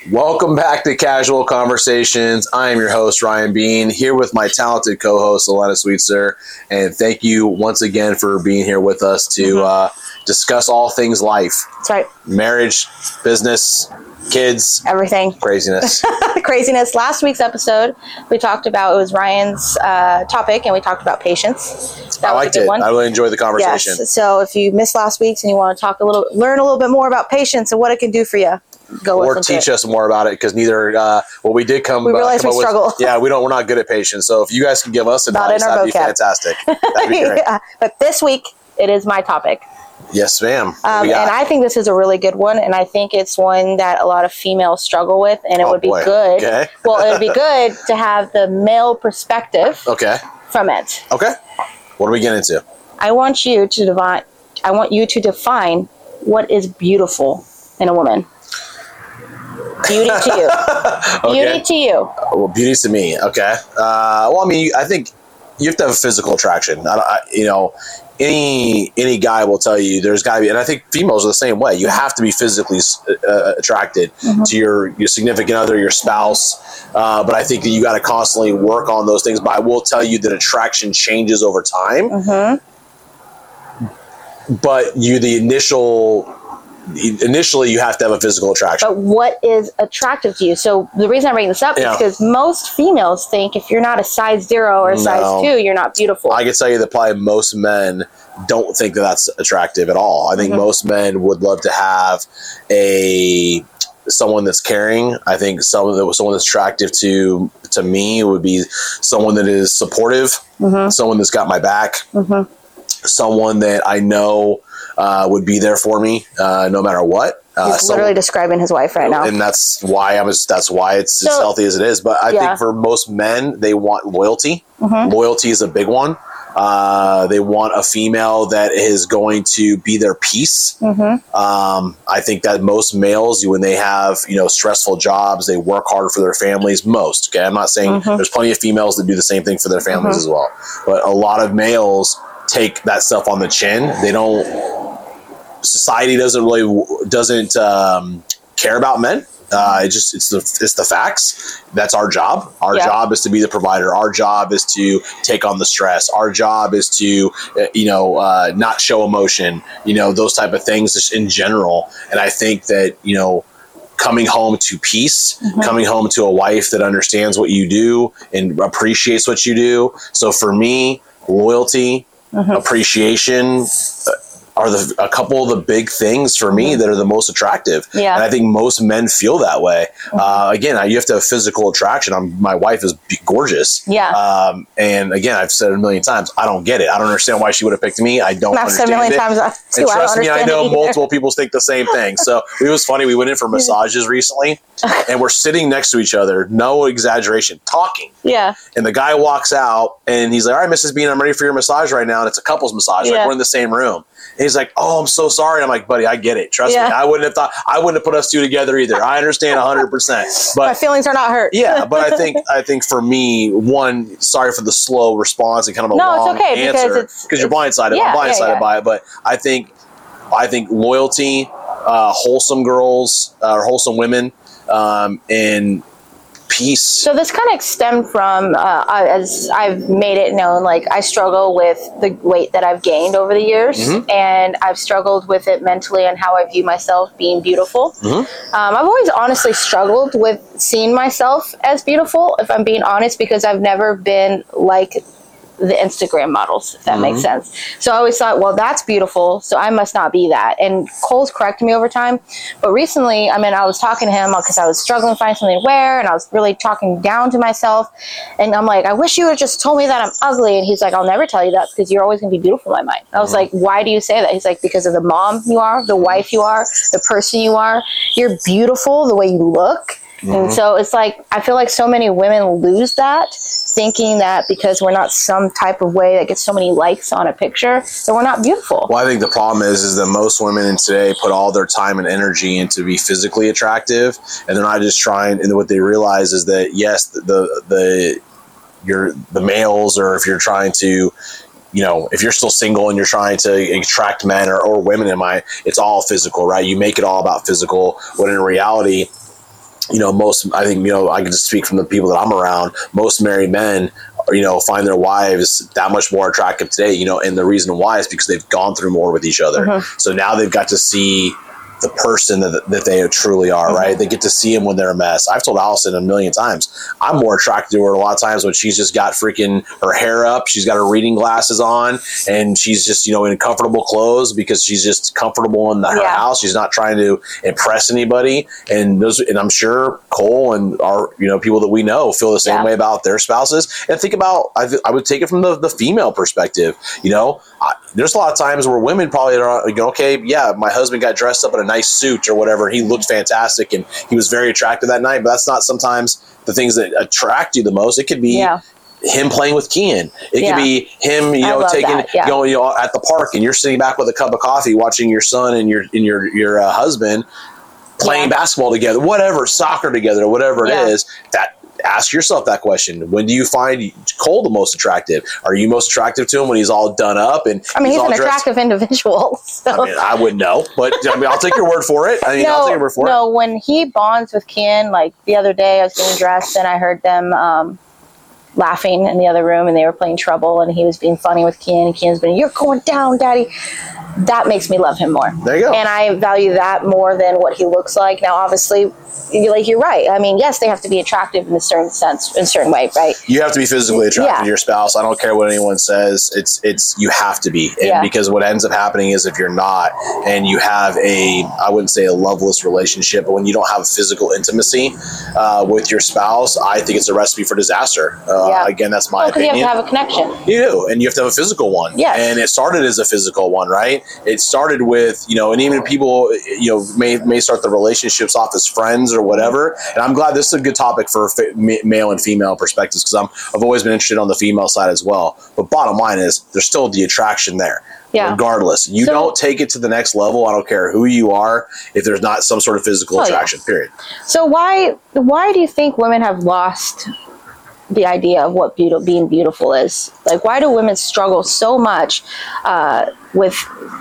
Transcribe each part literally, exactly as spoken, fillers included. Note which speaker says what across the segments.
Speaker 1: Welcome back to Casual Conversations. I am your host, Ryan Bean, here with my talented co-host, Alana Sweetser. And thank you once again for being here with us to mm-hmm. uh, discuss all things life.
Speaker 2: That's right.
Speaker 1: Marriage, business, kids.
Speaker 2: Everything.
Speaker 1: Craziness.
Speaker 2: Craziness. Last week's episode, we talked about, it was Ryan's uh, topic, and we talked about patience. That
Speaker 1: I
Speaker 2: was
Speaker 1: liked
Speaker 2: a good
Speaker 1: it.
Speaker 2: one.
Speaker 1: I really enjoyed the conversation.
Speaker 2: Yes. So if you missed last week's and you want to talk a little, learn a little bit more about patience and what it can do for you, go
Speaker 1: or
Speaker 2: listen
Speaker 1: teach
Speaker 2: to it.
Speaker 1: us more about it, because neither uh well we did come
Speaker 2: we realize
Speaker 1: uh, come
Speaker 2: we struggle
Speaker 1: with, yeah we don't we're not good at patience, so if you guys can give us advice, that'd be fantastic. That'd be great.
Speaker 2: Yeah. But this week it is my topic.
Speaker 1: Yes, ma'am.
Speaker 2: Um, and I think this is a really good one, and I think it's one that a lot of females struggle with, and it
Speaker 1: oh,
Speaker 2: would be
Speaker 1: boy.
Speaker 2: good.
Speaker 1: Okay.
Speaker 2: Well, it would be good to have the male perspective
Speaker 1: okay.
Speaker 2: from it.
Speaker 1: Okay. What are we getting into?
Speaker 2: I want you to define. I want you to define what is beautiful in a woman. Beauty to you.
Speaker 1: Okay.
Speaker 2: Beauty to you.
Speaker 1: Well, beauty to me. Okay. Uh, well, I mean, I think you have to have a physical attraction. I, I, you know, any any guy will tell you there's got to be, and I think females are the same way. You have to be physically uh, attracted mm-hmm. to your, your significant other, your spouse. Uh, but I think that you got to constantly work on those things. But I will tell you that attraction changes over time. Mm-hmm. But you, the initial. Initially, you have to have a physical attraction.
Speaker 2: But what is attractive to you? So the reason I bring this up
Speaker 1: yeah.
Speaker 2: is because most females think if you're not a size zero or a
Speaker 1: no.
Speaker 2: size two, you're not beautiful.
Speaker 1: I can tell you that probably most men don't think that that's attractive at all. I think mm-hmm. most men would love to have a someone that's caring. I think someone that someone that's attractive to to me would be someone that is supportive, mm-hmm. someone that's got my back, mm-hmm. someone that I know. Uh, would be there for me uh, no matter what. Uh,
Speaker 2: He's literally so, describing his wife right now,
Speaker 1: and that's why I'm. That's why it's
Speaker 2: so,
Speaker 1: as healthy as it is. But I
Speaker 2: yeah.
Speaker 1: think for most men, they want loyalty.
Speaker 2: Mm-hmm.
Speaker 1: Loyalty is a big one. Uh, they want a female that is going to be their peace. Mm-hmm. Um, I think that most males, when they have you know stressful jobs, they work hard for their families. Most. Okay, I'm not saying mm-hmm. there's plenty of females that do the same thing for their families mm-hmm. as well, but a lot of males take that stuff on the chin. They don't. Society doesn't really doesn't um, care about men. Uh, it just it's the it's the facts. That's our job. Our yeah. job is to be the provider. Our job is to take on the stress. Our job is to uh, you know uh, not show emotion. You know those type of things just in general. And I think that you know coming home to peace, mm-hmm. coming home to a wife that understands what you do and appreciates what you do. So for me, loyalty, mm-hmm. appreciation. Uh, are the a couple of the big things for me that are the most attractive.
Speaker 2: Yeah.
Speaker 1: And I think most men feel that way. Mm-hmm. Uh, again, you have to have physical attraction. I'm, my wife is gorgeous.
Speaker 2: Yeah.
Speaker 1: Um, and again, I've said it a million times, I don't get it. I don't understand why she would have picked me. I don't
Speaker 2: I've
Speaker 1: understand
Speaker 2: said a million
Speaker 1: it.
Speaker 2: times too.
Speaker 1: And trust
Speaker 2: I
Speaker 1: me, I know multiple people think the same thing. So it was funny. We went in for massages recently and we're sitting next to each other. No exaggeration, talking.
Speaker 2: Yeah.
Speaker 1: And the guy walks out and he's like, all right, Missus Bean, I'm ready for your massage right now. And it's a couple's massage. Yeah. Like we're in the same room. And he's like, oh, I'm so sorry. And I'm like, buddy, I get it. Trust yeah. me. I wouldn't have thought, I wouldn't have put us two together either. I understand one hundred percent. But
Speaker 2: my feelings are not hurt.
Speaker 1: Yeah. But I think, I think for me, one, sorry for the slow response and kind of a
Speaker 2: no,
Speaker 1: long
Speaker 2: it's okay,
Speaker 1: answer.
Speaker 2: Because it's,
Speaker 1: Because you're blindsided.
Speaker 2: Yeah,
Speaker 1: I'm blindsided
Speaker 2: yeah, yeah.
Speaker 1: by it. But I think, I think loyalty, uh, wholesome girls, uh, or wholesome women, um, and peace.
Speaker 2: So this kind of stemmed from, uh, as I've made it known, like I struggle with the weight that I've gained over the years, mm-hmm. and I've struggled with it mentally and how I view myself being beautiful. Mm-hmm. Um, I've always honestly struggled with seeing myself as beautiful, if I'm being honest, because I've never been like the Instagram models, if that mm-hmm. makes sense. So I always thought, well, that's beautiful, so I must not be that. And Cole's corrected me over time. But recently, I mean, I was talking to him because I was struggling to find something to wear, and I was really talking down to myself. And I'm like, I wish you would have just told me that I'm ugly. And he's like, I'll never tell you that because you're always going to be beautiful in my mind. I was mm-hmm. like, why do you say that? He's like, because of the mom you are, the wife you are, the person you are. You're beautiful the way you look. Mm-hmm. And so it's like, I feel like so many women lose that, thinking that because we're not some type of way that gets so many likes on a picture, that we're not beautiful.
Speaker 1: Well, I think the problem is, is that most women in today put all their time and energy into be physically attractive, and they're not just trying, and what they realize is that, yes, the, the, the you're the males, or if you're trying to, you know, if you're still single and you're trying to attract men or, or women in my, it's all physical, right? You make it all about physical, when in reality, you know, most, I think, you know, I can just speak from the people that I'm around, most married men, you know, find their wives that much more attractive today, you know, and the reason why is because they've gone through more with each other. Mm-hmm. So now they've got to see the person that, that they truly are, mm-hmm. right? They get to see them when they're a mess. I've told Allison a million times, I'm more attracted to her a lot of times when she's just got freaking her hair up, she's got her reading glasses on, and she's just, you know, in comfortable clothes because she's just comfortable in the, her yeah. house. She's not trying to impress anybody. And those, and I'm sure Cole and our, you know, people that we know feel the same yeah. way about their spouses. And think about, I, I would take it from the, the female perspective. You know, I, there's a lot of times where women probably are, you know, okay, yeah, my husband got dressed up in a nice suit or whatever. He looked fantastic and he was very attractive that night, but that's not sometimes the things that attract you the most. It could be yeah. him playing with Kian. It yeah. could be him, you know, taking, yeah. you know, you know, at the park and you're sitting back with a cup of coffee, watching your son and your, and your, your uh, husband playing yeah. basketball together, whatever, soccer together, whatever it yeah. is. That, ask yourself that question. When do you find Cole the most attractive? Are you most attractive to him when he's all done up? And
Speaker 2: I mean, he's,
Speaker 1: he's
Speaker 2: an
Speaker 1: dressed?
Speaker 2: attractive individual. So.
Speaker 1: I mean, I wouldn't know, but I mean, I'll take your word for it. I mean,
Speaker 2: no,
Speaker 1: I'll take your word for
Speaker 2: no,
Speaker 1: it.
Speaker 2: No, when he bonds with Kian, like the other day, I was getting dressed and I heard them um, laughing in the other room and they were playing Trouble and he was being funny with Kian and Kian's been, you're going down, Daddy. That makes me love him more.
Speaker 1: There you go.
Speaker 2: And I value that more than what he looks like. Now, obviously, you're like, you're right. I mean, yes, they have to be attractive in a certain sense, in a certain way, right?
Speaker 1: You have to be physically attracted
Speaker 2: yeah.
Speaker 1: to your spouse. I don't care what anyone says. It's, it's, you have to be. And
Speaker 2: yeah.
Speaker 1: because what ends up happening is if you're not, and you have a, I wouldn't say a loveless relationship, but when you don't have physical intimacy uh, with your spouse, I think it's a recipe for disaster. Uh, yeah. Again, that's my
Speaker 2: well,
Speaker 1: opinion.
Speaker 2: You have to have a connection.
Speaker 1: You do. And you have to have a physical one.
Speaker 2: Yes.
Speaker 1: And it started as a physical one, right? It started with, you know, and even people, you know, may, may start the relationships off as friends or whatever. And I'm glad this is a good topic for male and female perspectives because I'm I've always been interested on the female side as well. But bottom line is there's still the attraction there. Yeah. Regardless, you so, don't take it to the next level. I don't care who you are if there's not some sort of physical oh, attraction. Yeah. Period.
Speaker 2: So why why do you think women have lost the idea of what beautiful, being beautiful is? Like, why do women struggle so much uh, with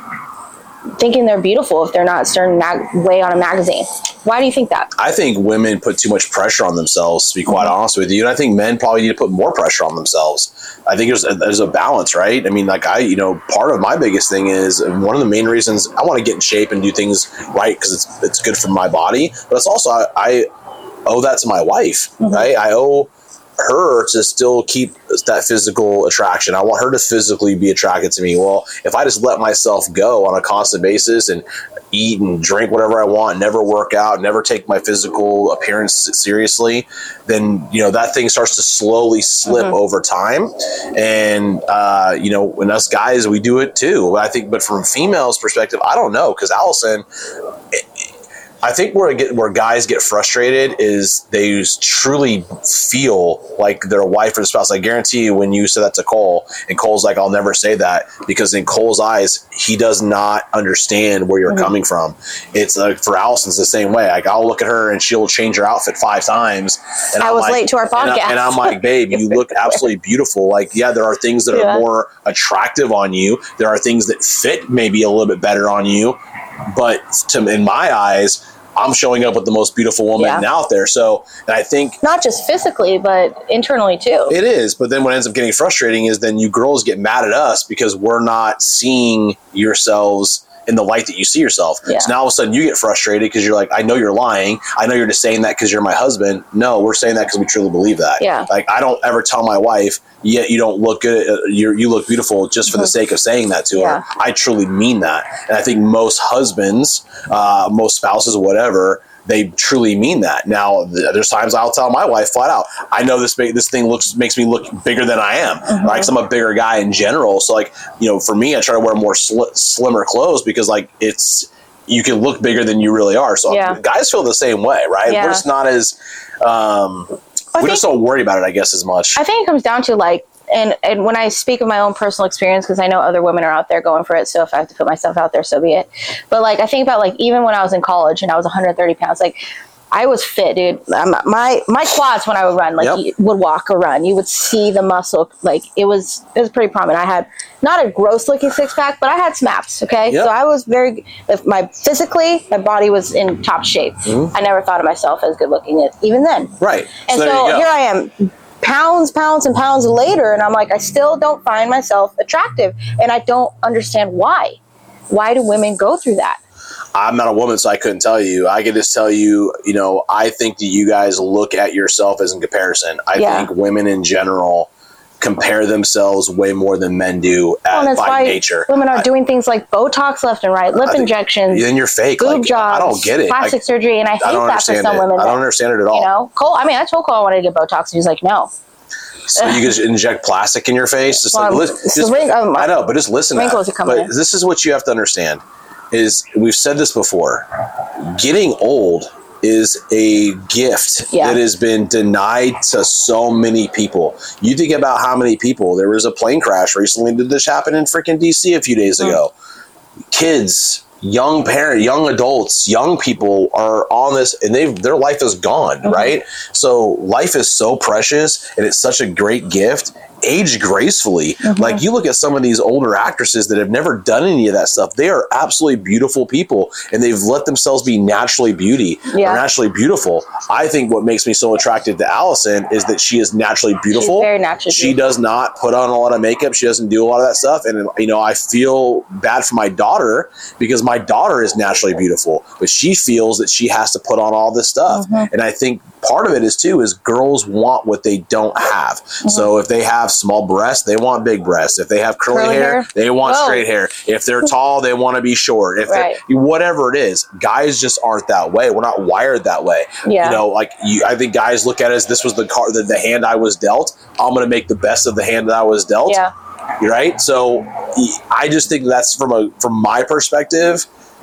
Speaker 2: thinking they're beautiful if they're not a certain mag- way on a magazine? Why do you think that?
Speaker 1: I think women put too much pressure on themselves, to be quite mm-hmm. honest with you. And I think men probably need to put more pressure on themselves. I think there's a, there's a balance, right? I mean, like I, you know, part of my biggest thing is one of the main reasons I want to get in shape and do things right because it's it's good for my body. But it's also, I, I owe that to my wife, mm-hmm. right? I owe her to still keep that physical attraction. I want her to physically be attracted to me. Well, if I just let myself go on a constant basis and eat and drink whatever I want, never work out, never take my physical appearance seriously, then, you know, that thing starts to slowly slip mm-hmm. over time. And, uh, you know, when us guys, we do it too. I think, but from females' perspective, I don't know. Cause Allison, it, I think where get, where guys get frustrated is they truly feel like their wife or spouse. I guarantee you when you say that to Cole, and Cole's like, I'll never say that, because in Cole's eyes, he does not understand where you're mm-hmm. coming from. It's like for Allison's the same way. Like I'll look at her and she'll change her outfit five times. And
Speaker 2: I
Speaker 1: I'm
Speaker 2: was
Speaker 1: like,
Speaker 2: late to our podcast.
Speaker 1: And, I, and I'm like, babe, you look absolutely beautiful. Like, yeah, there are things that yeah. are more attractive on you. There are things that fit maybe a little bit better on you. But to, in my eyes, I'm showing up with the most beautiful woman yeah. out there. So, and I think
Speaker 2: not just physically, but internally too.
Speaker 1: It is. But then what ends up getting frustrating is then you girls get mad at us because we're not seeing yourselves in the light that you see yourself. Yeah. So now all of a sudden you get frustrated because you're like, I know you're lying. I know you're just saying that because you're my husband. No, we're saying that because we truly believe that.
Speaker 2: Yeah.
Speaker 1: Like I don't ever tell my wife, yet you don't look good. Uh, you you look beautiful just for mm-hmm. the sake of saying that to yeah. her. I truly mean that. And I think most husbands, uh, most spouses, whatever, they truly mean that. Now, th- there's times I'll tell my wife flat out, I know this ba- this thing looks makes me look bigger than I am. Mm-hmm. Right? 'Cause I'm a bigger guy in general. So, like, you know, for me, I try to wear more sl- slimmer clothes because, like, it's you can look bigger than you really are. So, yeah. guys feel the same way, right? Yeah. We're just not as um, we're think, just so worried about it, I guess, as much.
Speaker 2: I think it comes down to like. And and when I speak of my own personal experience, because I know other women are out there going for it, so if I have to put myself out there, so be it. But like I think about like even when I was in college and I was one hundred thirty pounds, like I was fit, dude. Um, my my quads when I would run, like
Speaker 1: Yep.
Speaker 2: you would walk or run, you would see the muscle. Like it was, it was pretty prominent. I had not a gross looking six pack, but I had snaps. Okay,
Speaker 1: Yep.
Speaker 2: so I was very. If my physically, my body was in top shape.
Speaker 1: Mm-hmm.
Speaker 2: I never thought of myself as good looking even then.
Speaker 1: Right.
Speaker 2: And
Speaker 1: so, there
Speaker 2: so
Speaker 1: you go.
Speaker 2: here I am, pounds, pounds, and pounds later, and I'm like, I still don't find myself attractive, and I don't understand why. Why do women go through that?
Speaker 1: I'm not a woman, so I couldn't tell you. I could just tell you, you know, I think that you guys look at yourself as in comparison. I
Speaker 2: Yeah.
Speaker 1: think women in general compare themselves way more than men do at,
Speaker 2: Well, and that's
Speaker 1: by
Speaker 2: why
Speaker 1: nature.
Speaker 2: women are
Speaker 1: I,
Speaker 2: doing things like Botox left and right, lip
Speaker 1: I think-
Speaker 2: injections,
Speaker 1: then you're fake.
Speaker 2: boob
Speaker 1: Like,
Speaker 2: jobs,
Speaker 1: I don't get it.
Speaker 2: plastic
Speaker 1: I,
Speaker 2: surgery, and I hate
Speaker 1: I don't
Speaker 2: that for
Speaker 1: understand
Speaker 2: some
Speaker 1: it.
Speaker 2: women.
Speaker 1: I
Speaker 2: that,
Speaker 1: don't understand it at all.
Speaker 2: You know, Cole. I mean, I told Cole I wanted to get Botox, and he's like, "No."
Speaker 1: So you can just inject plastic in your face. Just
Speaker 2: Well,
Speaker 1: like,
Speaker 2: it's
Speaker 1: li-
Speaker 2: the
Speaker 1: just,
Speaker 2: wring- um,
Speaker 1: I know, but just listen to
Speaker 2: wrinkles
Speaker 1: that.
Speaker 2: are coming
Speaker 1: But
Speaker 2: in.
Speaker 1: this is what you have to understand: is we've said this before. Getting old is a gift
Speaker 2: Yeah.
Speaker 1: that has been denied to so many people. You think about how many people. There was a plane crash recently. Did this happen in freaking D C a few days ago? Kids, young parent, young adults, young people are on this, and they their life is gone,
Speaker 2: Mm-hmm.
Speaker 1: right? So life is so precious, and it's such a great gift. Age gracefully.
Speaker 2: Mm-hmm.
Speaker 1: Like you look at some of these older actresses that have never done any of that stuff. They are absolutely beautiful people, and they've let themselves be naturally beauty
Speaker 2: Yeah.
Speaker 1: or naturally beautiful. I think what makes me so attracted to Allison is that she is naturally beautiful.
Speaker 2: She's very naturally
Speaker 1: She
Speaker 2: beautiful.
Speaker 1: does not put on a lot of makeup. She doesn't do a lot of that stuff. And, you know, I feel bad for my daughter because my daughter is naturally beautiful, but she feels that she has to put on all this stuff.
Speaker 2: Mm-hmm.
Speaker 1: And I think part of it is too, is girls want what they don't have.
Speaker 2: Mm-hmm.
Speaker 1: So if they have small breasts, they want big breasts. If they have curly,
Speaker 2: Curly
Speaker 1: hair,
Speaker 2: hair?
Speaker 1: they want
Speaker 2: Whoa.
Speaker 1: straight hair. If they're tall, they want to be short. If
Speaker 2: Right.
Speaker 1: they're whatever it is, guys just aren't that way. We're not wired that way.
Speaker 2: Yeah.
Speaker 1: You know, like you, I think guys look at it as this was the car, the, the hand I was dealt. I'm going to make the best of the hand that I was dealt.
Speaker 2: Yeah.
Speaker 1: Right. So I just think that's from a, from my perspective,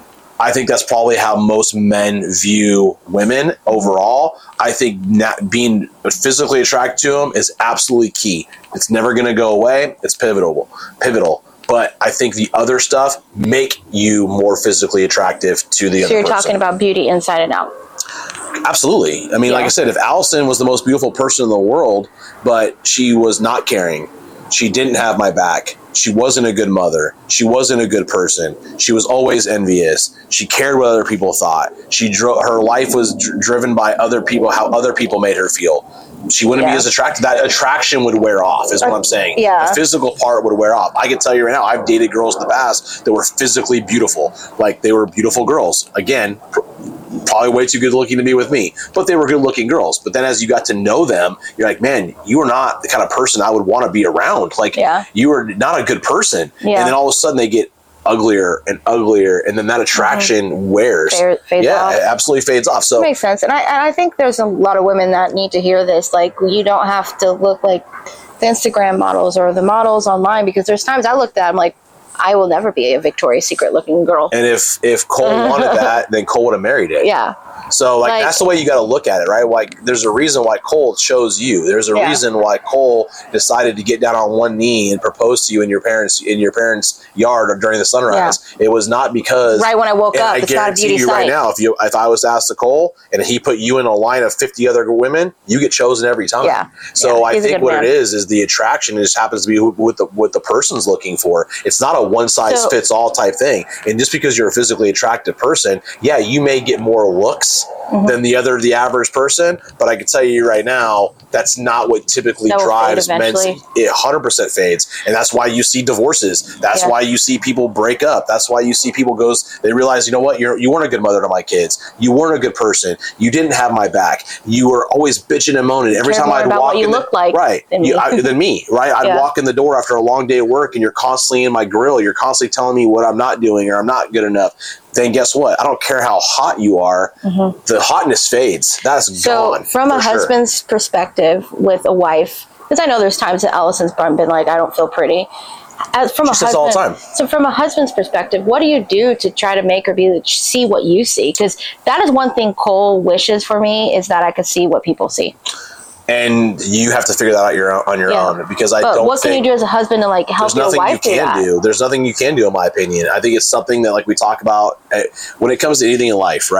Speaker 1: I think that's probably how most men view women overall. I think not being physically attracted to them is absolutely key. It's never going to go away. It's pivotal, pivotal. But I think the other stuff make you more physically attractive to the
Speaker 2: So
Speaker 1: other
Speaker 2: you're
Speaker 1: person.
Speaker 2: talking about beauty inside and out.
Speaker 1: Absolutely. I mean,
Speaker 2: Yeah.
Speaker 1: like I said, if Allison was the most beautiful person in the world, but she was not caring, she didn't have my back, she wasn't a good mother, she wasn't a good person, she was always envious, she cared what other people thought, she dro- her life was dr- driven by other people, how other people made her feel, she wouldn't
Speaker 2: Yeah.
Speaker 1: be as attracted. That attraction would wear off, is what I'm saying.
Speaker 2: Yeah.
Speaker 1: The physical part would wear off. I can tell you right now, I've dated girls in the past that were physically beautiful. Like, they were beautiful girls. Again, pr- probably way too good looking to be with me, but they were good looking girls. But then as you got to know them, you're like, man, you are not the kind of person I would want to be around. Like,
Speaker 2: Yeah.
Speaker 1: you are not a good person.
Speaker 2: Yeah.
Speaker 1: And then all of a sudden they get uglier and uglier, and then that attraction wears.
Speaker 2: Fade- fades
Speaker 1: yeah,
Speaker 2: off.
Speaker 1: it absolutely fades off. So
Speaker 2: That makes sense. And I, and I think there's a lot of women that need to hear this. Like, you don't have to look like the Instagram models or the models online, because there's times I looked at, I'm like, I will never be a Victoria's Secret looking girl.
Speaker 1: and if if Cole wanted that, then Cole would have married it.
Speaker 2: Yeah.
Speaker 1: So, like,
Speaker 2: Like-
Speaker 1: that's the way you got to look at it, right? Like, there's a reason why Cole chose you. There's a
Speaker 2: Yeah.
Speaker 1: reason why Cole decided to get down on one knee and propose to you in your parents in your parents' yard or during the sunrise. It was not because
Speaker 2: Right when I woke
Speaker 1: and
Speaker 2: up,
Speaker 1: I
Speaker 2: it's not a
Speaker 1: guarantee
Speaker 2: beauty
Speaker 1: you
Speaker 2: sight.
Speaker 1: right now, if you if I was to ask the Cole and he put you in a line of fifty other women, you get chosen every time.
Speaker 2: Yeah.
Speaker 1: So
Speaker 2: Yeah,
Speaker 1: I
Speaker 2: he's a
Speaker 1: think
Speaker 2: good
Speaker 1: what
Speaker 2: man.
Speaker 1: it is is the attraction just happens to be who- what the what the person's looking for. It's not a one size
Speaker 2: So-
Speaker 1: fits all type thing. And just because you're a physically attractive person, yeah, you may get more looks
Speaker 2: Mm-hmm.
Speaker 1: than the other the average person, but I can tell you right now that's not what typically
Speaker 2: That will fade
Speaker 1: drives men's.
Speaker 2: eventually.
Speaker 1: It one hundred percent fades, and that's why you see divorces. That's
Speaker 2: Yeah.
Speaker 1: why you see people break up. That's why you see people goes. They realize, you know what, you're you weren't a good mother to my kids. You weren't a good person. You didn't have my back. You were always bitching and moaning every
Speaker 2: Cared
Speaker 1: time
Speaker 2: more
Speaker 1: I'd
Speaker 2: about
Speaker 1: walk.
Speaker 2: what you
Speaker 1: in the-
Speaker 2: look like
Speaker 1: right?
Speaker 2: than
Speaker 1: You-
Speaker 2: me.
Speaker 1: I- than me, right? I'd
Speaker 2: Yeah.
Speaker 1: walk in the door after a long day of work, and you're constantly in my grill. You're constantly telling me what I'm not doing or I'm not good enough. Then guess what? I don't care how hot you are. The hotness fades. That's
Speaker 2: Mm-hmm. So,
Speaker 1: gone.
Speaker 2: from a
Speaker 1: for sure.
Speaker 2: husband's perspective with a wife, because I know there's times that Allison's been like, I don't feel pretty. As from
Speaker 1: She
Speaker 2: a
Speaker 1: says
Speaker 2: husband,
Speaker 1: all the time.
Speaker 2: So, from a husband's perspective, what do you do to try to make her be see what you see? Because that is one thing Cole wishes for me, is that I could see what people see.
Speaker 1: and you have to figure that out your own, on your
Speaker 2: Yeah.
Speaker 1: own, because I
Speaker 2: But
Speaker 1: don't
Speaker 2: what can
Speaker 1: think
Speaker 2: you do as a husband to like help
Speaker 1: there's
Speaker 2: your
Speaker 1: nothing you
Speaker 2: wife do
Speaker 1: can
Speaker 2: that?
Speaker 1: do. There's nothing you can do, in my opinion. I think it's something that, like we talk about, eh, when it comes to anything in life, right?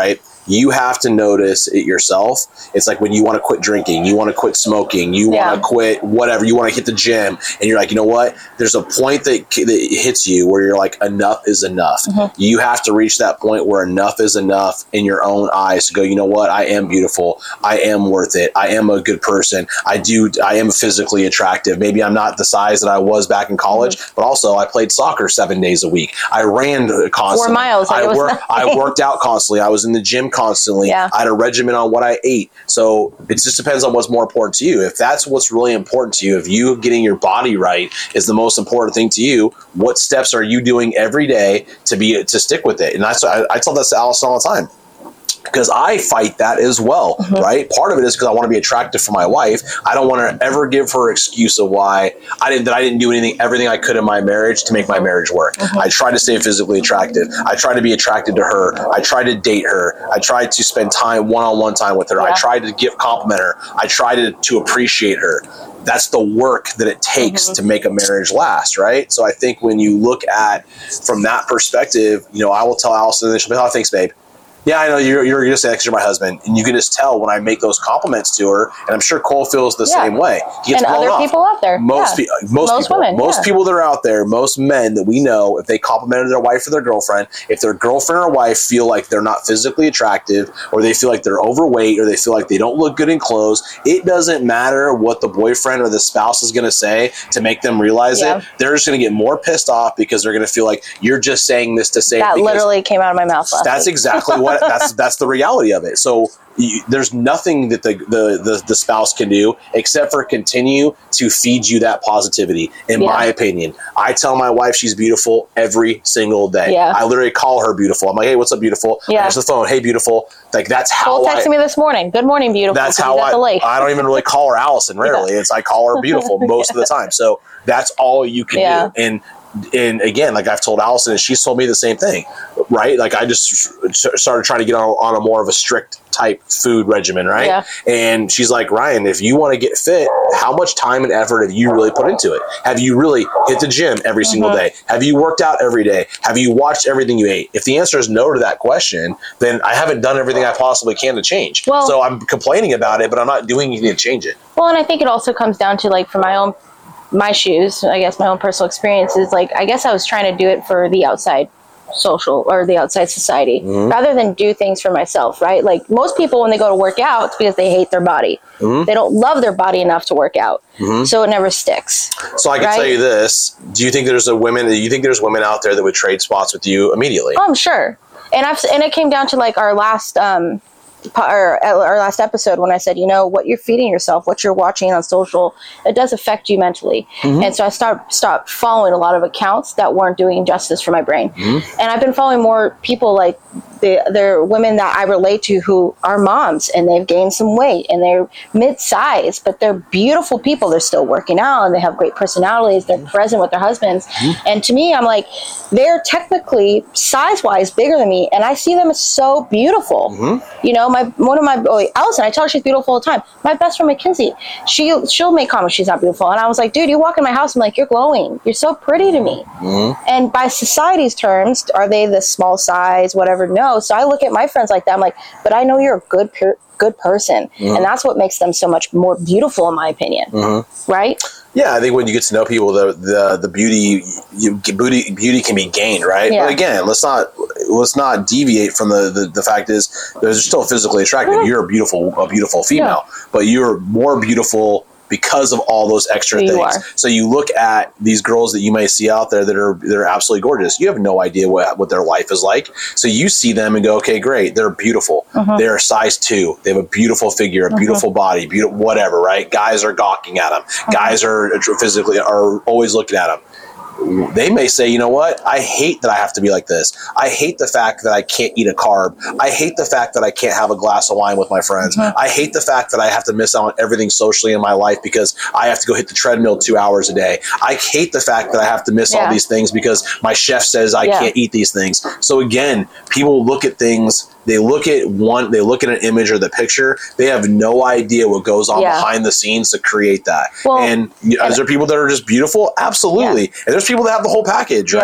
Speaker 1: You have to notice it yourself. It's like when you want to quit drinking, you want to quit smoking, you
Speaker 2: Yeah.
Speaker 1: want to quit whatever, you want to hit the gym, and you're like, you know what? There's a point that, that hits you where you're like, enough is enough. Mm-hmm. You have to reach that point where enough is enough in your own eyes to go, you know what? I am beautiful. I am worth it. I am a good person. I do. I am physically attractive. Maybe I'm not the size that I was back in college, mm-hmm. but also I played soccer seven days a week. I ran constantly.
Speaker 2: Four miles.
Speaker 1: I, work, I worked out constantly. I was in the gym constantly.
Speaker 2: Yeah.
Speaker 1: I had a regimen on what I ate. So it just depends on what's more important to you. If that's what's really important to you, if you getting your body right is the most important thing to you, what steps are you doing every day to be to stick with it? And that's I, I tell that to Allison all the time, because I fight that as well, mm-hmm. right? Part of it is because I want to be attractive for my wife. I don't want to ever give her excuse of why I didn't that I didn't do anything, everything I could in my marriage to make my marriage work. Mm-hmm. I try to stay physically attractive. I try to be attracted to her. I try to date her. I try to spend time one-on-one time with her. Yeah. I try to give compliment her. I try to, to appreciate her. That's the work that it takes mm-hmm. to make a marriage last, right? So I think when you look at from that perspective, you know, I will tell Allison, and she'll be, oh, thanks, babe. Yeah, I know you're you're just because you're my husband, and you can just tell when I make those compliments to her, and I'm sure Cole feels the yeah. same way. He gets
Speaker 2: and other
Speaker 1: off.
Speaker 2: people out there,
Speaker 1: most
Speaker 2: yeah.
Speaker 1: pe- most, most people,
Speaker 2: women,
Speaker 1: most
Speaker 2: yeah.
Speaker 1: people that are out there, most men that we know, if they complimented their wife or their girlfriend, if their girlfriend or wife feel like they're not physically attractive, or they feel like they're overweight, or they feel like they don't look good in clothes, it doesn't matter what the boyfriend or the spouse is going to say to make them realize yeah. it. They're just going to get more pissed off because they're going to feel like you're just saying this to say
Speaker 2: that
Speaker 1: it
Speaker 2: literally came out of my mouth last
Speaker 1: That's
Speaker 2: week.
Speaker 1: exactly what that's that's the reality of it. So you, there's nothing that the, the, the, the spouse can do except for continue to feed you that positivity, in yeah. my opinion. I tell my wife she's beautiful every single day.
Speaker 2: Yeah.
Speaker 1: I literally call her beautiful. I'm like, hey, what's up, beautiful?
Speaker 2: Yeah.
Speaker 1: I answer the phone, hey, beautiful. Like, that's how
Speaker 2: Cole texted
Speaker 1: I,
Speaker 2: me this morning. Good morning, beautiful.
Speaker 1: That's how I, I don't even really call her Allison, rarely. Yeah. It's I call her beautiful most of the time. So that's all you can yeah. do. And And again, like I've told Allison, and she's told me the same thing, right? Like I just started trying to get on, on a more of a strict type food regimen, right?
Speaker 2: Yeah.
Speaker 1: And she's like, Ryan, if you want to get fit, how much time and effort have you really put into it? Have you really hit the gym every mm-hmm. single day? Have you worked out every day? Have you watched everything you ate? If the answer is no to that question, then I haven't done everything I possibly can to change.
Speaker 2: Well,
Speaker 1: so I'm complaining about it, but I'm not doing anything to change it.
Speaker 2: Well, and I think it also comes down to, like, for my own my shoes, I guess my own personal experiences, like, I guess I was trying to do it for the outside social or the outside society mm-hmm. rather than do things for myself, right? Like most people, when they go to work out, it's because they hate their body. Mm-hmm. They don't love their body enough to work out. Mm-hmm. So it never sticks.
Speaker 1: So I can right? tell you this. Do you think there's a women, do you think there's women out there that would trade spots with you immediately?
Speaker 2: Oh, I'm sure. And I've, and it came down to like our last, um, Our, our last episode when I said, you know, what you're feeding yourself, what you're watching on social, it does affect you mentally. Mm-hmm. And so I start, stopped following a lot of accounts that weren't doing justice for my brain. Mm-hmm. And I've been following more people like the, they're women that I relate to who are moms and they've gained some weight and they're mid-sized, but they're beautiful people. They're still working out and they have great personalities. They're present with their husbands. Mm-hmm. And to me, I'm like, they're technically size-wise bigger than me. And I see them as so beautiful. Mm-hmm. You know, my one of my oh, Allison, I tell her she's beautiful all the time. My best friend Mackenzie, she she'll make comments she's not beautiful, and I was like, dude, you walk in my house, I'm like, you're glowing, you're so pretty to me. Mm-hmm. And by society's terms, are they the small size, whatever? No. So I look at my friends like that. I'm like, but I know you're a good per- good person, mm-hmm. and that's what makes them so much more beautiful, in my opinion. Mm-hmm. Right?
Speaker 1: Yeah, I think when you get to know people, the the, the beauty you, beauty beauty can be gained, right? Yeah. But again, let's not let's not deviate from the, the, the fact is they're still physically attractive. Mm-hmm. You're a beautiful a beautiful female, yeah. but you're more beautiful because of all those extra
Speaker 2: you
Speaker 1: things.
Speaker 2: Are.
Speaker 1: So you look at these girls that you may see out there that are they're absolutely gorgeous. You have no idea what, what their life is like. So you see them and go, okay, great. They're beautiful. Mm-hmm. They're size two. They have a beautiful figure, a mm-hmm. beautiful body, beautiful whatever, right? Guys are gawking at them. Mm-hmm. Guys are physically are always looking at them. They may say, you know what? I hate that I have to be like this. I hate the fact that I can't eat a carb. I hate the fact that I can't have a glass of wine with my friends. Mm-hmm. I hate the fact that I have to miss out on everything socially in my life because I have to go hit the treadmill two hours a day. I hate the fact that I have to miss yeah. all these things because my chef says I yeah. can't eat these things. So again, people look at things. They look at one, they look at an image or the picture. They have no idea what goes on yeah. behind the scenes to create that. Well, and, and is there people that are just beautiful? Absolutely. Yeah. And there's people that have the whole package, yeah. right?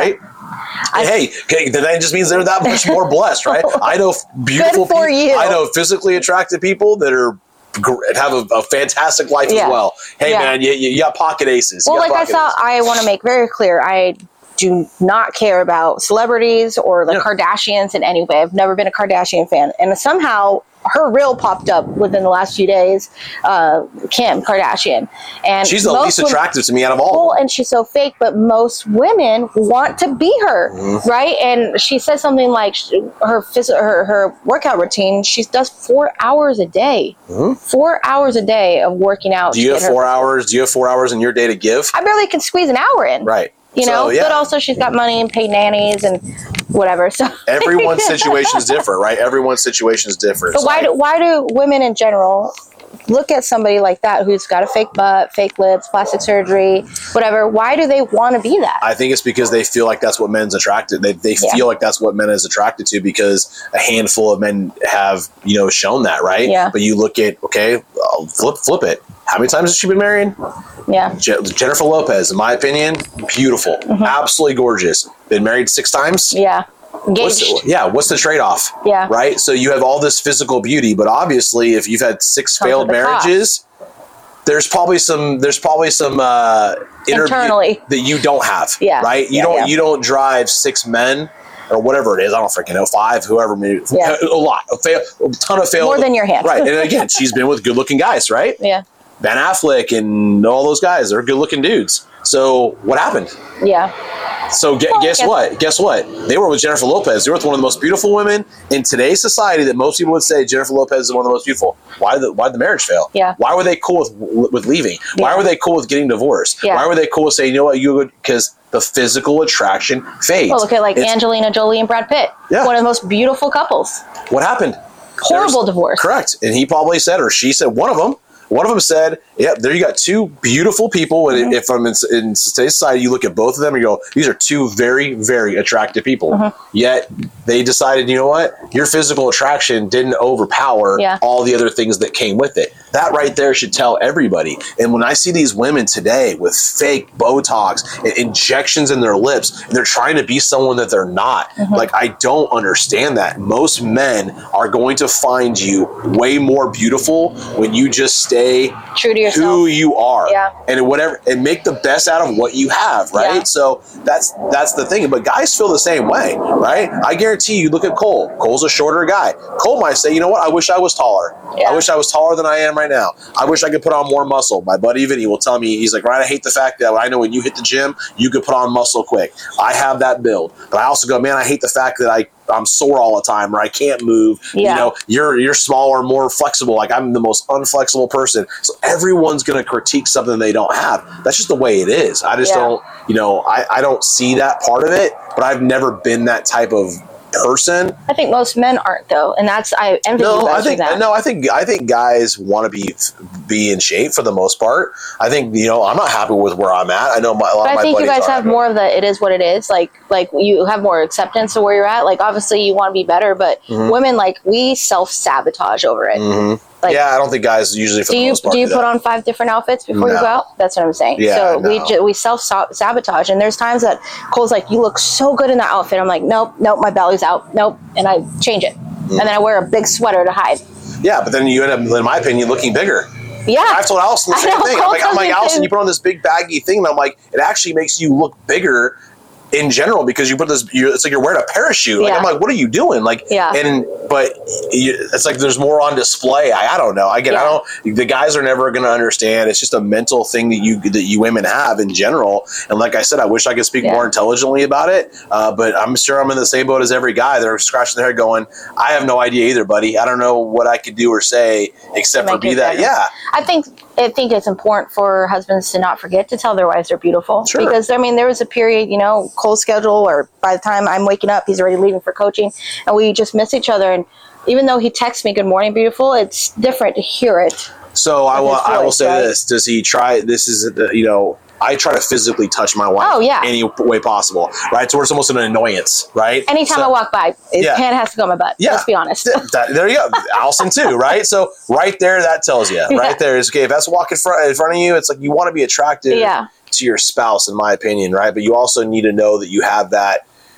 Speaker 1: I, hey, okay, that just means they're that much more blessed, right? I know beautiful
Speaker 2: Good for
Speaker 1: people.
Speaker 2: you.
Speaker 1: I know physically attractive people that are have a, a fantastic life yeah. as well. Hey, yeah. man, you, you got pocket aces.
Speaker 2: Well, like I saw,
Speaker 1: aces.
Speaker 2: I want to make very clear, I do not care about celebrities or the yeah. Kardashians in any way. I've never been a Kardashian fan. And somehow her reel popped up within the last few days, uh, Kim Kardashian. And
Speaker 1: she's the least attractive women, to me out of all.
Speaker 2: Well, and she's so fake, but most women want to be her, mm-hmm. right? And she said something like her, phys- her her workout routine, she does four hours a day. Mm-hmm. Four hours a day of working out.
Speaker 1: Do you have four hours? Do you have four hours in your day to give?
Speaker 2: I barely can squeeze an hour in.
Speaker 1: Right.
Speaker 2: You know, so, yeah. but also she's got money and paid nannies and whatever. So
Speaker 1: everyone's situation is different, right? Everyone's situation is different.
Speaker 2: But why do why do women in general look at somebody like that who's got a fake butt, fake lips, plastic surgery, whatever? Why do they want to be that?
Speaker 1: I think it's because they feel like that's what men's attracted. They they yeah. feel like that's what men is attracted to because a handful of men have, you know, shown that, right?
Speaker 2: Yeah.
Speaker 1: But you look at, okay, I'll flip flip it. How many times has she been married?
Speaker 2: Yeah.
Speaker 1: Je- Jennifer Lopez, in my opinion, beautiful, mm-hmm. absolutely gorgeous. Been married six times.
Speaker 2: Yeah. Engaged.
Speaker 1: What's the, yeah. What's the trade-off?
Speaker 2: Yeah.
Speaker 1: Right. So you have all this physical beauty, but obviously, if you've had six Comes failed marriages, cost. there's probably some. There's probably some uh,
Speaker 2: internally
Speaker 1: that you don't have.
Speaker 2: Yeah.
Speaker 1: Right. You
Speaker 2: yeah,
Speaker 1: don't.
Speaker 2: Yeah.
Speaker 1: You don't drive six men. Or whatever it is, I don't freaking know, five, whoever, maybe,
Speaker 2: yeah.
Speaker 1: a lot, a, fail, a ton of failed.
Speaker 2: More than your hand.
Speaker 1: Right. And again, she's been with good-looking guys, right?
Speaker 2: Yeah.
Speaker 1: Ben Affleck and all those guys, they're good-looking dudes. So what happened?
Speaker 2: Yeah.
Speaker 1: So gu-
Speaker 2: well,
Speaker 1: guess, guess what? Guess what? They were with Jennifer Lopez. They were with one of the most beautiful women in today's society that most people would say Jennifer Lopez is one of the most beautiful. Why did the, why did the marriage fail?
Speaker 2: Yeah.
Speaker 1: Why were they cool with with leaving?
Speaker 2: Yeah.
Speaker 1: Why were they cool with getting divorced?
Speaker 2: Yeah.
Speaker 1: Why were they cool with saying, you know what, you would, because the physical attraction fades.
Speaker 2: Well, look at like
Speaker 1: it's,
Speaker 2: Angelina Jolie and Brad Pitt. Yeah. One of the most beautiful couples.
Speaker 1: What happened?
Speaker 2: Horrible divorce.
Speaker 1: Correct. And he probably said, or she said, one of them, One of them said, "Yep, there you got two beautiful people." And mm-hmm. if I'm in, in today's society, you look at both of them and you go, "These are two very, very attractive people." Mm-hmm. Yet they decided, you know what? Your physical attraction didn't overpower
Speaker 2: yeah.
Speaker 1: all the other things that came with it. That right there should tell everybody. And when I see these women today with fake Botox and injections in their lips, and they're trying to be someone that they're not, mm-hmm. like I don't understand that. Most men are going to find you way more beautiful when you just stay
Speaker 2: true to yourself,
Speaker 1: who you are,
Speaker 2: yeah.
Speaker 1: and whatever, and make the best out of what you have, right? Yeah. So that's that's the thing. But guys feel the same way, right? I guarantee you. Look at Cole. Cole's a shorter guy. Cole might say, "You know what? I wish I was taller. Yeah. I wish I was taller than I am right now. I wish I could put on more muscle." My buddy Vinny will tell me, he's like, "Ryan, I hate the fact that I know when you hit the gym, you could put on muscle quick. I have that build, but I also go, man, I hate the fact that I." I'm sore all the time, or I can't move.
Speaker 2: Yeah.
Speaker 1: You know, you're you're smaller, more flexible. Like I'm the most unflexible person. So everyone's going to critique something they don't have. That's just the way it is. I just yeah. don't, you know, I, I don't see that part of it, but I've never been that type of person.
Speaker 2: I think most men aren't, though, and that's I envy
Speaker 1: no,
Speaker 2: you guys
Speaker 1: I think
Speaker 2: for that.
Speaker 1: no, I think I think guys want to be be in shape for the most part. I think you know I'm not happy with where I'm at. I know my, a lot
Speaker 2: but
Speaker 1: of my
Speaker 2: I think you guys
Speaker 1: are,
Speaker 2: have more of the it is what it is. Like like you have more acceptance of where you're at. Like obviously you want to be better, but mm-hmm. women like we self sabotage over it.
Speaker 1: Mm-hmm.
Speaker 2: Like,
Speaker 1: yeah, I don't think guys usually for
Speaker 2: do
Speaker 1: the
Speaker 2: you
Speaker 1: most part
Speaker 2: do you
Speaker 1: do
Speaker 2: put
Speaker 1: that.
Speaker 2: on five different outfits before
Speaker 1: no.
Speaker 2: you go out? That's what I'm saying.
Speaker 1: Yeah,
Speaker 2: so
Speaker 1: no.
Speaker 2: we ju- we self sabotage, and there's times that Cole's like, "You look so good in that outfit." I'm like, "Nope, nope, my belly's out, nope," and I change it, mm. and then I wear a big sweater to hide.
Speaker 1: Yeah, but then you end up, in my opinion, looking bigger.
Speaker 2: Yeah,
Speaker 1: I've told Allison the same
Speaker 2: know,
Speaker 1: thing.
Speaker 2: Cole
Speaker 1: I'm like, I'm like Allison,
Speaker 2: too.
Speaker 1: you put on this big baggy thing, and I'm like, it actually makes you look bigger in general because you put this. You're, it's like you're wearing a parachute. Like
Speaker 2: yeah.
Speaker 1: I'm like, what are you doing? Like,
Speaker 2: yeah.
Speaker 1: And but you, it's like there's more on display. I, I don't know. Again, yeah. I don't. The guys are never going to understand. It's just a mental thing that you that you women have in general. And like I said, I wish I could speak yeah. more intelligently about it. Uh, but I'm sure I'm in the same boat as every guy. They're scratching their head, going, "I have no idea either, buddy. I don't know what I could do or say except for be that."
Speaker 2: Better.
Speaker 1: Yeah,
Speaker 2: I think. I think it's important for husbands to not forget to tell their wives they're beautiful.
Speaker 1: Sure.
Speaker 2: Because, I mean, there was a period, you know, Cole's schedule, or by the time I'm waking up, he's already leaving for coaching, and we just miss each other. And even though he texts me, "Good morning, beautiful," it's different to hear it.
Speaker 1: So I will, voice, I will say
Speaker 2: right?
Speaker 1: this. Does he try, this is, you know, I try to physically touch my wife
Speaker 2: oh, yeah.
Speaker 1: any way possible, right? So it's almost an annoyance, right?
Speaker 2: Anytime
Speaker 1: so,
Speaker 2: I walk by, his yeah. hand has to go on my butt. Yeah. Let's be honest.
Speaker 1: Th- that, there you go. Allison too, right? So right there, that tells you, right yeah. there is, okay, if that's walking in front, in front of you, it's like you want to be attractive
Speaker 2: yeah.
Speaker 1: to your spouse, in my opinion, right? But you also need to know that you have that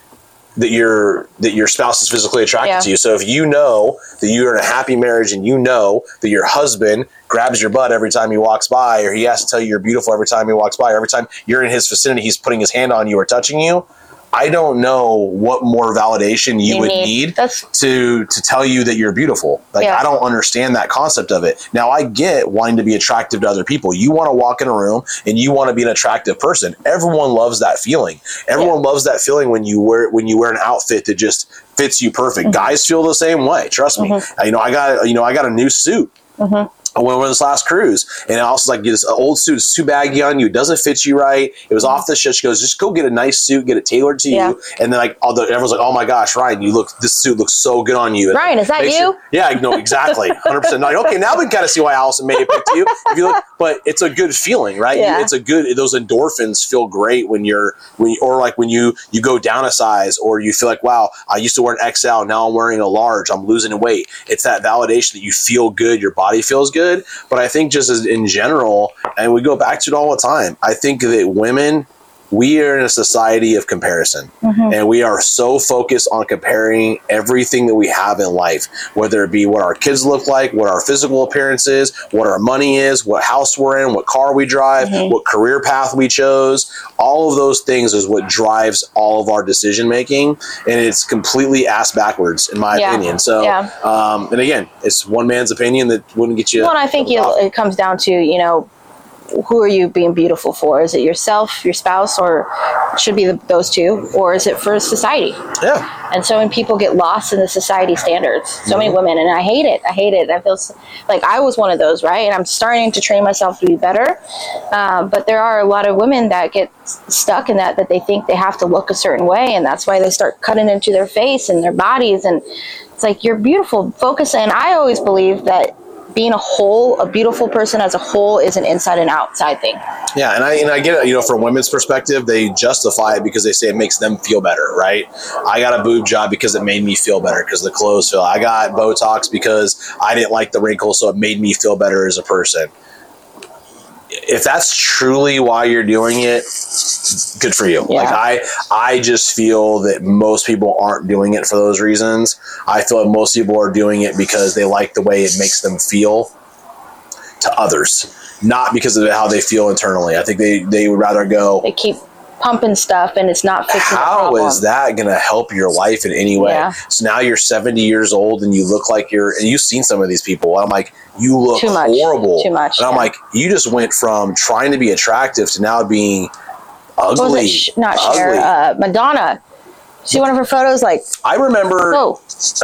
Speaker 1: that your that your spouse is physically attracted
Speaker 2: Yeah.
Speaker 1: to you. So if you know that you're in a happy marriage and you know that your husband grabs your butt every time he walks by, or he has to tell you you're beautiful every time he walks by, or every time you're in his vicinity, he's putting his hand on you or touching you, I don't know what more validation you, you would need, need to to tell you that you're beautiful. Like, yeah. I don't understand that concept of it. Now, I get wanting to be attractive to other people. You want to walk in a room and you want to be an attractive person. Everyone loves that feeling. Everyone yeah. loves that feeling when you wear when you wear an outfit that just fits you perfect. Mm-hmm. Guys feel the same way. Trust me. Mm-hmm. You know, I got you know I got a new suit. Mm-hmm. I went on this last cruise, and I was like, this old suit is too baggy on you. It doesn't fit you right. It was off the shit. She goes, just go get a nice suit, get it tailored to yeah. you. And then like all the, everyone's like, oh my gosh, Ryan, you look, this suit looks so good on you.
Speaker 2: Ryan, is that you?
Speaker 1: Sure, yeah, no, exactly. one hundred percent. Like, okay, now we can kind of see why Allison may have picked you. If you look, but it's a good feeling, right?
Speaker 2: Yeah.
Speaker 1: It's a good, those endorphins feel great when you're, when you, or like when you, you go down a size, or you feel like, wow, I used to wear an X L. Now I'm wearing a large. I'm losing weight. It's that validation that you feel good. Your body feels good. But I think just as in general, and we go back to it all the time, I think that women, we are in a society of comparison, mm-hmm. and we are so focused on comparing everything that we have in life, whether it be what our kids look like, what our physical appearance is, what our money is, what house we're in, what car we drive, mm-hmm. what career path we chose. All of those things is what drives all of our decision making, and it's completely ass backwards, in my yeah. opinion. So, yeah. um, and again, it's one man's opinion that wouldn't get you.
Speaker 2: Well, and I think you, it comes down to, you know, who are you being beautiful for? Is it yourself, your spouse, or it should be the, those two, or is it for society?
Speaker 1: Yeah.
Speaker 2: And so when people get lost in the society standards, so mm-hmm. many women, and I hate it. I hate it. I feel so, like I was one of those, right? And I'm starting to train myself to be better. Uh, but there are a lot of women that get stuck in that, that they think they have to look a certain way. And that's why they start cutting into their face and their bodies. And it's like, you're beautiful. Focus. And I always believe that being a whole, a beautiful person as a whole, is an inside and outside thing.
Speaker 1: Yeah, and I and I get it. You know, from women's perspective, they justify it because they say it makes them feel better, right? I got a boob job because it made me feel better because the clothes feel. I got Botox because I didn't like the wrinkles, so it made me feel better as a person. If that's truly why you're doing it, good for you. Yeah. Like I, I just feel that most people aren't doing it for those reasons. I feel like most people are doing it because they like the way it makes them feel to others, not because of how they feel internally. I think they, they would rather go.
Speaker 2: They keep pumping stuff and it's not fixing the problem.
Speaker 1: How is that going to help your life in any way? Yeah. So now you're seventy years old and you look like you're, and you've seen some of these people. I'm like, you look
Speaker 2: Too much.
Speaker 1: horrible.
Speaker 2: Too much.
Speaker 1: And I'm
Speaker 2: yeah.
Speaker 1: like, you just went from trying to be attractive to now being ugly.
Speaker 2: What was it? Sh- not
Speaker 1: ugly.
Speaker 2: Cher, uh, Madonna. See one of her photos? Like,
Speaker 1: I remember, uh,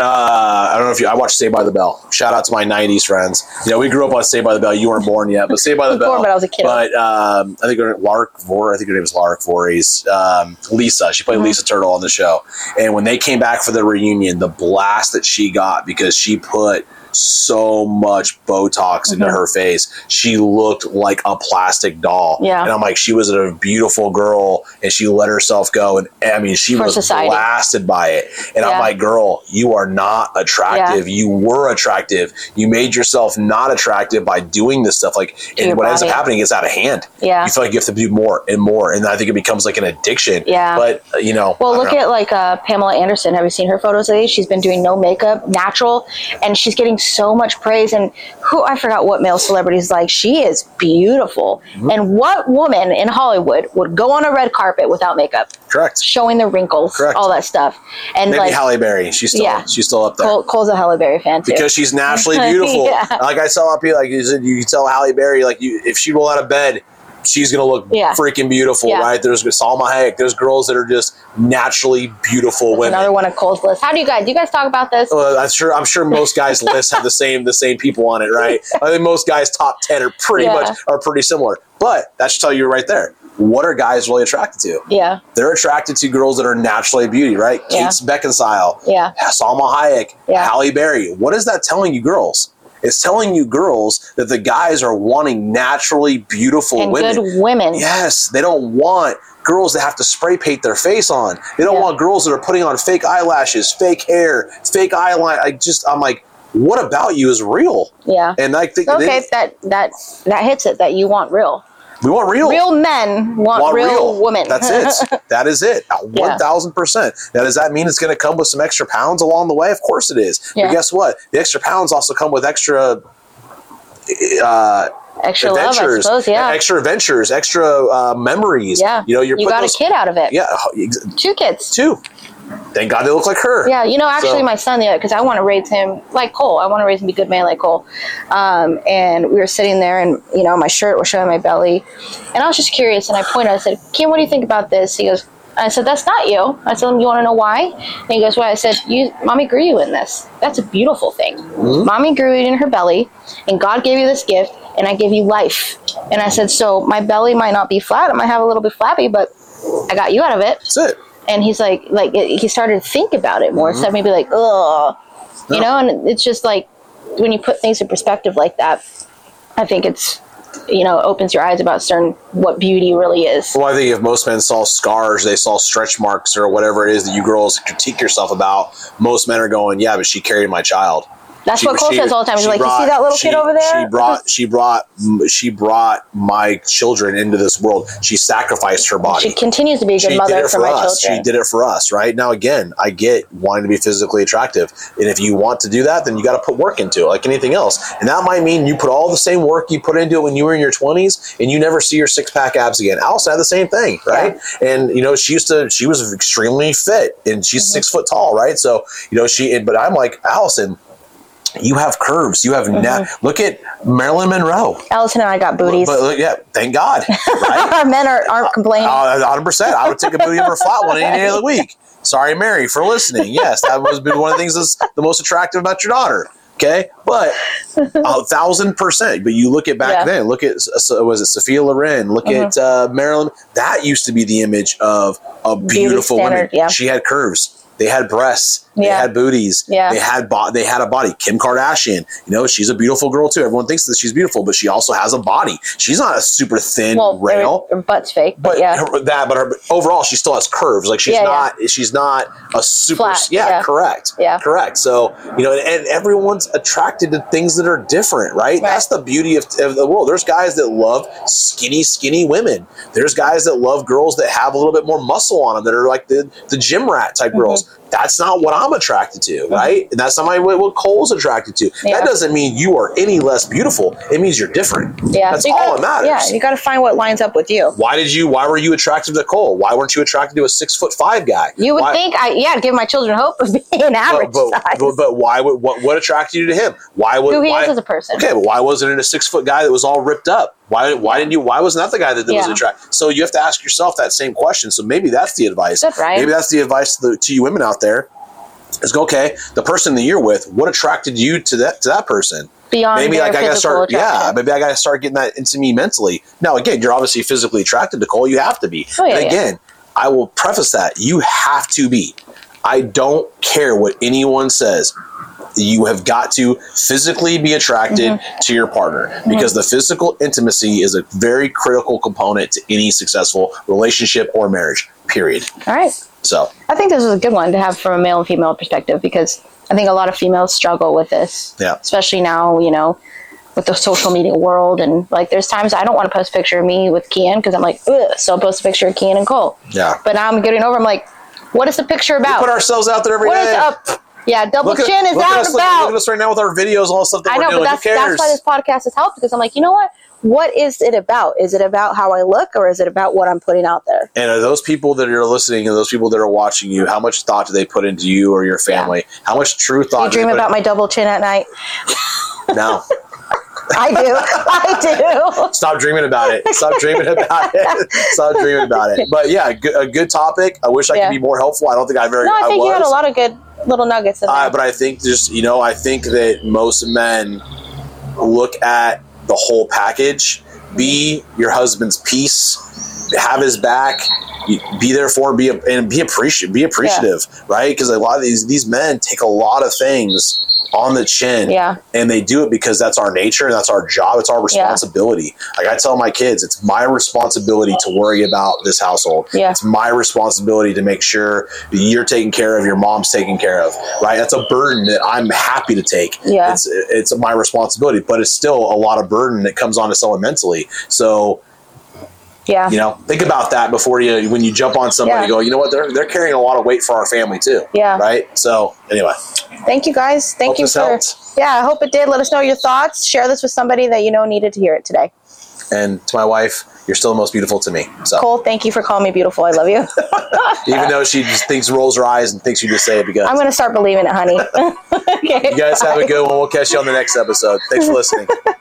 Speaker 1: I don't know if you, I watched Saved by the Bell. Shout out to my nineties friends. You know, we grew up on Saved by the Bell. You weren't born yet, but Saved by the Bell.
Speaker 2: Born, but I was a kid.
Speaker 1: But um, I think her Lark Vor, I think her name was Lark Voorhees. Um, Lisa, she played mm-hmm. Lisa Turtle on the show. And when they came back for the reunion, the blast that she got because she put so much Botox mm-hmm. into her face, she looked like a plastic doll.
Speaker 2: Yeah.
Speaker 1: And I'm like, she was a beautiful girl and she let herself go. And I mean, she
Speaker 2: For
Speaker 1: was
Speaker 2: society.
Speaker 1: blasted by it. And yeah. I'm like, girl, you are not attractive. Yeah. You were attractive. You made yourself not attractive by doing this stuff. Like,
Speaker 2: to
Speaker 1: and what
Speaker 2: body.
Speaker 1: ends up happening is out of hand.
Speaker 2: Yeah.
Speaker 1: You feel like you have to do more and more. And I think it becomes like an addiction.
Speaker 2: Yeah.
Speaker 1: But, uh, you know.
Speaker 2: Well, look
Speaker 1: know.
Speaker 2: at like uh, Pamela Anderson. Have you seen her photos lately? She's been doing no makeup, natural, and she's getting so much praise. And who, I forgot what male celebrities, like, she is beautiful. Mm-hmm. And what woman in Hollywood would go on a red carpet without makeup?
Speaker 1: Correct.
Speaker 2: Showing the wrinkles,
Speaker 1: Correct.
Speaker 2: all that stuff. And
Speaker 1: maybe
Speaker 2: like
Speaker 1: Halle Berry. She's still yeah. she's still up there.
Speaker 2: Cole, Cole's a Halle Berry fan too.
Speaker 1: Because she's naturally beautiful. yeah. Like I saw people, like you said, you can tell Halle Berry, like you, if she roll out of bed, she's gonna look yeah. freaking beautiful, yeah. right? There's Salma Hayek. There's girls that are just naturally beautiful
Speaker 2: That's
Speaker 1: women.
Speaker 2: Another one of Cole's list. How do you guys? Do you guys talk about this?
Speaker 1: Well, I'm sure. I'm sure most guys' lists have the same the same people on it, right? I think most guys' top ten are pretty yeah. much are pretty similar. But that should tell you right there. What are guys really attracted to?
Speaker 2: Yeah,
Speaker 1: they're attracted to girls that are naturally beauty, right?
Speaker 2: Yeah.
Speaker 1: Kate Beckinsale,
Speaker 2: yeah,
Speaker 1: Salma Hayek,
Speaker 2: yeah.
Speaker 1: Halle Berry. What is that telling you, girls? It's telling you girls that the guys are wanting naturally beautiful
Speaker 2: and
Speaker 1: women.
Speaker 2: good women.
Speaker 1: Yes, they don't want girls that have to spray paint their face on. They don't yeah. want girls that are putting on fake eyelashes, fake hair, fake eyeliner. I just, I'm like, what about you is real?
Speaker 2: Yeah.
Speaker 1: And I think
Speaker 2: okay, that that that hits it. That you want real.
Speaker 1: We want real.
Speaker 2: Real men want, want real, real women.
Speaker 1: That's it. That is it. one thousand percent. Now, does that mean it's going to come with some extra pounds along the way? Of course it is. Yeah. But guess what? The extra pounds also come with extra uh,
Speaker 2: extra
Speaker 1: adventures,
Speaker 2: love, I suppose, yeah.
Speaker 1: Extra adventures, extra uh, memories.
Speaker 2: Yeah.
Speaker 1: You know, you're
Speaker 2: you got those, a kid out of it.
Speaker 1: Yeah.
Speaker 2: Two kids.
Speaker 1: Two. Thank God they look like her.
Speaker 2: Yeah, you know, actually, so. my son, the other, because I want to raise him like Cole. I want to raise him to be a good man like Cole. Um, and we were sitting there, and you know, my shirt was showing my belly, and I was just curious. And I pointed. I said, "Kim, what do you think about this?" He goes. I said, "That's not you." I said, "You want to know why?" And he goes, "Why?" I said, "You, mommy grew you in this. That's a beautiful thing. Mm-hmm. Mommy grew it in her belly, and God gave you this gift, and I gave you life." And I said, "So my belly might not be flat. It might have a little bit flappy, but I got you out of it."
Speaker 1: That's it.
Speaker 2: And he's like, like it, he started to think about it more. Mm-hmm. So maybe like, ugh, no. you know. And it's just like when you put things in perspective like that, I think it's, you know, opens your eyes about certain what beauty really is.
Speaker 1: Well, I think if most men saw scars, they saw stretch marks or whatever it is that you girls critique yourself about, most men are going, "Yeah, but she carried my child."
Speaker 2: That's
Speaker 1: she,
Speaker 2: what Cole
Speaker 1: she,
Speaker 2: says all the time. He's like,
Speaker 1: brought,
Speaker 2: "You see that little
Speaker 1: she,
Speaker 2: kid over there?
Speaker 1: She brought, she brought, she brought my children into this world. She sacrificed her body.
Speaker 2: She continues to be a good
Speaker 1: she
Speaker 2: mother
Speaker 1: for,
Speaker 2: for my
Speaker 1: us.
Speaker 2: children.
Speaker 1: She did it for us, right? Now, again, I get wanting to be physically attractive, and if you want to do that, then you got to put work into it, like anything else. And that might mean you put all the same work you put into it when you were in your twenties, and you never see your six pack abs again. Allison had the same thing, right? Yeah. And you know, she used to, she was extremely fit, and she's mm-hmm. six foot tall, right? So you know, she. But I'm like, Allison, you have curves. You have mm-hmm. na- look at Marilyn Monroe.
Speaker 2: Allison and I got booties.
Speaker 1: But, but yeah, thank God. Right?
Speaker 2: Our men are, aren't complaining.
Speaker 1: Uh, one hundred percent. I would take a booty over a flat one any day of the week. Sorry, Mary, for listening. Yes, that was one of the things that's the most attractive about your daughter. Okay, but a thousand percent. But you look at back yeah. then. Look at uh, was it Sophia Loren? Look mm-hmm. at uh, Marilyn. That used to be the image of a beautiful woman.
Speaker 2: Yeah.
Speaker 1: She had curves. They had breasts. They
Speaker 2: yeah.
Speaker 1: had booties.
Speaker 2: Yeah.
Speaker 1: They had bo- They had a body. Kim Kardashian, you know, she's a beautiful girl too. Everyone thinks that she's beautiful, but she also has a body. She's not a super thin
Speaker 2: well,
Speaker 1: rail.
Speaker 2: Her butt's fake, but, but yeah,
Speaker 1: her, that. But her, overall, she still has curves. Like she's yeah, not. Yeah. She's not a super.
Speaker 2: Flat,
Speaker 1: yeah,
Speaker 2: yeah,
Speaker 1: correct.
Speaker 2: Yeah,
Speaker 1: correct. So you know, and, and everyone's attracted to things that are different, right? right. That's the beauty of, of the world. There's guys that love skinny, skinny women. There's guys that love girls that have a little bit more muscle on them, that are like the the gym rat type mm-hmm. girls. That's not what I'm attracted to, right? Mm-hmm. And that's not my, what Cole's attracted to. Yeah. That doesn't mean you are any less beautiful. It means you're different.
Speaker 2: Yeah,
Speaker 1: that's
Speaker 2: so
Speaker 1: all
Speaker 2: gotta,
Speaker 1: that matters.
Speaker 2: Yeah, you got to find what lines up with you.
Speaker 1: Why did you? Why were you attracted to Cole? Why weren't you attracted to a six foot five guy?
Speaker 2: You would
Speaker 1: why,
Speaker 2: think, I yeah, I'd give my children hope of being average
Speaker 1: but, but,
Speaker 2: size.
Speaker 1: But, but why? Would, what, what attracted you to him? Why would
Speaker 2: who he
Speaker 1: why,
Speaker 2: is as a person?
Speaker 1: Okay, but why wasn't it a six foot guy that was all ripped up? Why? Why didn't you? Why wasn't that the guy that, that yeah. was attracted? So you have to ask yourself that same question. So maybe that's the advice.
Speaker 2: That's right.
Speaker 1: Maybe that's the advice to, the, to you women out there. Is go, okay, the person that you're with, what attracted you to that to that person?
Speaker 2: Beyond
Speaker 1: maybe
Speaker 2: their
Speaker 1: like I gotta start
Speaker 2: attraction.
Speaker 1: yeah, maybe I gotta start getting that into me mentally. Now again, you're obviously physically attracted to Cole, you have to be.
Speaker 2: Oh, yeah,
Speaker 1: but again,
Speaker 2: yeah.
Speaker 1: I will preface that. You have to be. I don't care what anyone says. You have got to physically be attracted mm-hmm. to your partner because mm-hmm. the physical intimacy is a very critical component to any successful relationship or marriage, period.
Speaker 2: All right.
Speaker 1: So
Speaker 2: I think this is a good one to have from a male and female perspective because I think a lot of females struggle with this,
Speaker 1: yeah.
Speaker 2: especially now, you know, with the social media world. And like, there's times I don't want to post a picture of me with Kian because I'm like, ugh, so I'll post a picture of Kian and Cole.
Speaker 1: Yeah.
Speaker 2: But now I'm getting over, I'm like, what is the picture about?
Speaker 1: We put ourselves out there every
Speaker 2: what
Speaker 1: day.
Speaker 2: What is up? Yeah, double
Speaker 1: look
Speaker 2: chin
Speaker 1: at,
Speaker 2: is
Speaker 1: look
Speaker 2: out
Speaker 1: at us,
Speaker 2: and about.
Speaker 1: Look, look at us right now with our videos and all the stuff that
Speaker 2: I
Speaker 1: we're
Speaker 2: know,
Speaker 1: doing.
Speaker 2: but that's,
Speaker 1: Who cares?
Speaker 2: that's why this podcast has helped because I'm like, you know what? What is it about? Is it about how I look or is it about what I'm putting out there?
Speaker 1: And are those people that are listening and those people that are watching you, how much thought do they put into you or your family? Yeah. How much true thought
Speaker 2: you
Speaker 1: do
Speaker 2: dream
Speaker 1: they put
Speaker 2: about
Speaker 1: in-
Speaker 2: my double chin at night?
Speaker 1: No.
Speaker 2: I do. I do.
Speaker 1: Stop dreaming about it. Stop dreaming about it. Stop dreaming about it. But yeah, good, a good topic. I wish I
Speaker 2: yeah.
Speaker 1: could be more helpful. I don't think I very.
Speaker 2: No, I think
Speaker 1: I
Speaker 2: you had a lot of good little nuggets in there.
Speaker 1: Uh, but I think just you know, I think that most men look at the whole package. Be your husband's peace. Have his back. Be there for him. Be and be appreciative. Be appreciative, yeah. right? Because a lot of these these men take a lot of things on the chin,
Speaker 2: yeah.
Speaker 1: and they do it because that's our nature and that's our job. It's our responsibility. Yeah. Like I tell my kids, it's my responsibility to worry about this household.
Speaker 2: Yeah.
Speaker 1: It's my responsibility to make sure you're taken care of, your mom's taken care of, right? That's a burden that I'm happy to take.
Speaker 2: Yeah.
Speaker 1: It's it's my responsibility, but it's still a lot of burden that comes onto someone mentally. So
Speaker 2: Yeah.
Speaker 1: You know, think about that before you, when you jump on somebody,
Speaker 2: Yeah.
Speaker 1: you go, you know what, they're, they're carrying a lot of weight for our family too.
Speaker 2: Yeah.
Speaker 1: Right. So anyway.
Speaker 2: Thank you guys. Thank
Speaker 1: Hope
Speaker 2: you
Speaker 1: this
Speaker 2: for,
Speaker 1: helped.
Speaker 2: yeah, I hope it did. Let us know your thoughts. Share this with somebody that you know needed to hear it today.
Speaker 1: And to my wife, you're still the most beautiful to me. So
Speaker 2: Cole, thank you for calling me beautiful. I love you.
Speaker 1: even though she just thinks, rolls her eyes and thinks you just say it because
Speaker 2: I'm going to start believing it, honey. Okay,
Speaker 1: you guys
Speaker 2: bye.
Speaker 1: have a good one. We'll catch you on the next episode. Thanks for listening.